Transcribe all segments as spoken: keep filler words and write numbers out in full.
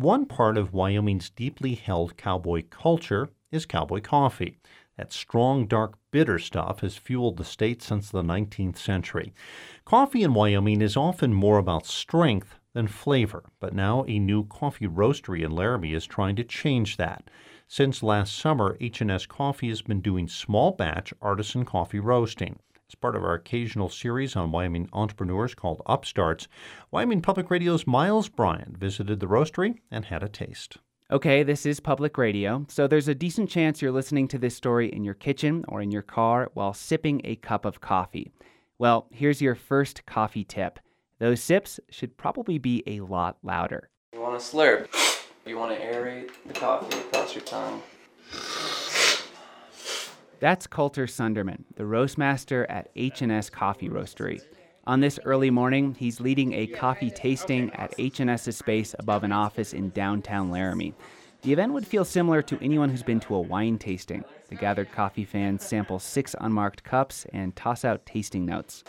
One part of Wyoming's deeply held cowboy culture is cowboy coffee. That strong, dark, bitter stuff has fueled the state since the nineteenth century. Coffee in Wyoming is often more about strength than flavor, but now a new coffee roastery in Laramie is trying to change that. Since last summer, H and S Coffee has been doing small batch artisan coffee roasting. As part of our occasional series on Wyoming entrepreneurs called Upstarts, Wyoming Public Radio's Miles Bryant visited the roastery and had a taste. Okay, this is public radio, so there's a decent chance you're listening to this story in your kitchen or in your car while sipping a cup of coffee. Well, here's your first coffee tip. Those sips should probably be a lot louder. You want to slurp. You want to aerate the coffee across your tongue. That's Coulter Sunderman, the roastmaster at H and S Coffee Roastery. On this early morning, he's leading a coffee tasting at H and S's space above an office in downtown Laramie. The event would feel similar to anyone who's been to a wine tasting. The gathered coffee fans sample six unmarked cups and toss out tasting notes.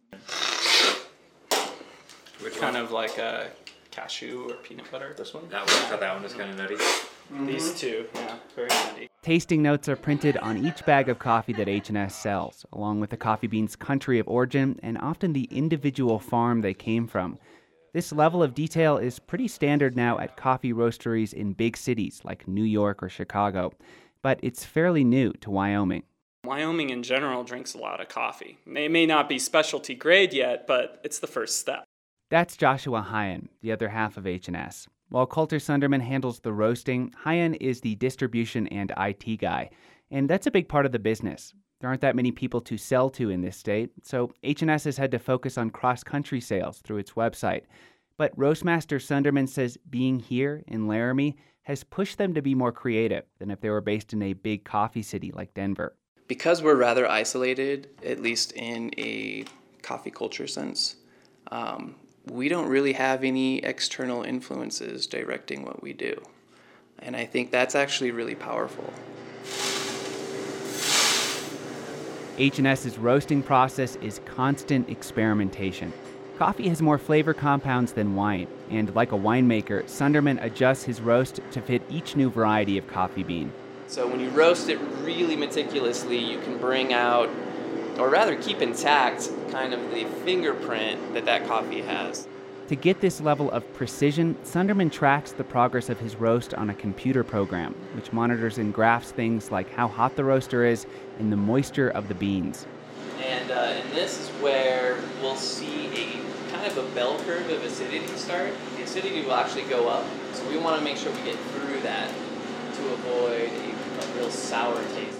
Which kind of like a cashew or peanut butter. This one? That one, I thought that one was kind of nutty. Mm-hmm. These two, yeah, very nutty. Tasting notes are printed on each bag of coffee that H and S sells, along with the coffee bean's country of origin and often the individual farm they came from. This level of detail is pretty standard now at coffee roasteries in big cities like New York or Chicago, but it's fairly new to Wyoming. Wyoming in general drinks a lot of coffee. It may not be specialty grade yet, but it's the first step. That's Joshua Hyen, the other half of H and S. While Coulter Sunderman handles the roasting, Hyen is the distribution and I T guy, and that's a big part of the business. There aren't that many people to sell to in this state, so H and S has had to focus on cross-country sales through its website. But Roastmaster Sunderman says being here in Laramie has pushed them to be more creative than if they were based in a big coffee city like Denver. Because we're rather isolated, at least in a coffee culture sense, um, we don't really have any external influences directing what we do. And I think that's actually really powerful. H and S's roasting process is constant experimentation. Coffee has more flavor compounds than wine, and like a winemaker, Sunderman adjusts his roast to fit each new variety of coffee bean. So when you roast it really meticulously, you can bring out, or rather keep intact, kind of the fingerprint that that coffee has. To get this level of precision, Sunderman tracks the progress of his roast on a computer program, which monitors and graphs things like how hot the roaster is and the moisture of the beans. And, uh, and this is where we'll see a kind of a bell curve of acidity start. The acidity will actually go up, so we want to make sure we get through that to avoid a, a real sour taste.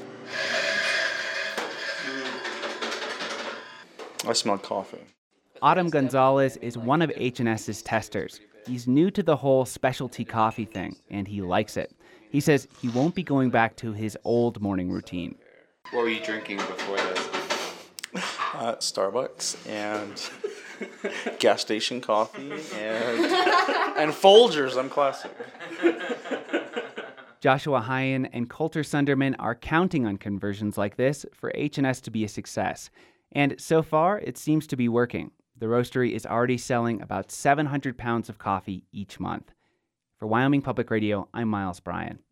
I smell coffee. Autumn Gonzalez is one of H and S's testers. He's new to the whole specialty coffee thing, and he likes it. He says he won't be going back to his old morning routine. What were you drinking before this? Uh, Starbucks and gas station coffee and and Folgers. I'm classic. Joshua Hyen and Coulter Sunderman are counting on conversions like this for H and S to be a success. And so far, it seems to be working. The roastery is already selling about seven hundred pounds of coffee each month. For Wyoming Public Radio, I'm Miles Bryant.